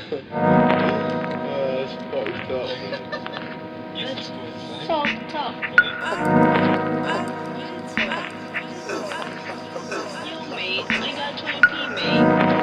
That's fucked up, Let's man. fucked up. Yo, mate, I got 20p, mate.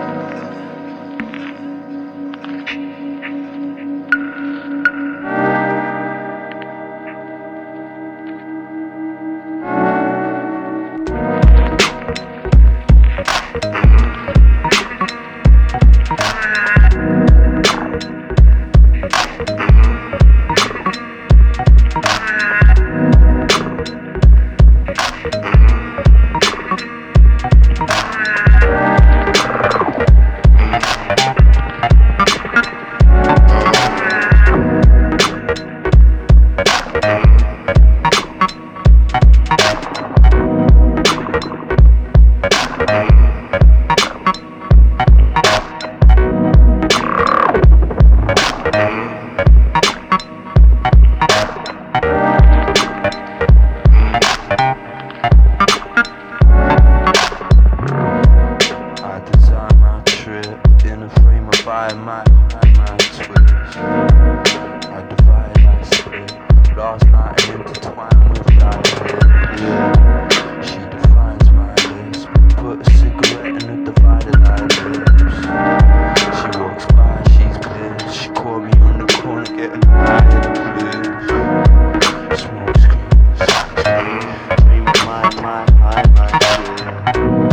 I designed my trip in a frame of fire, my twist. I divide, I split. Last night I intertwined with diet. Yeah, she defines my list. Put a cigarette in a divided eyelids. She walks by, she's pissed. She caught me on the corner getting high in the bliss. Smoke screens, dream of my high, my shit.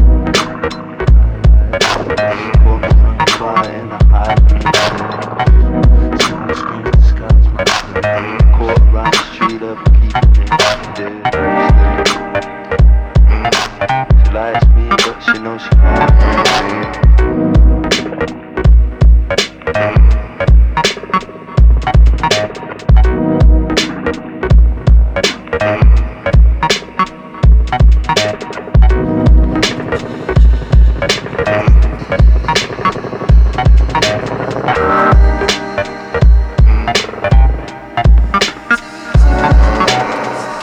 Call me from the fire in a high breeze. Smoke screens disguise my sleep. Caught around the street up, keeping it dead. She likes me, but she knows she can't do it.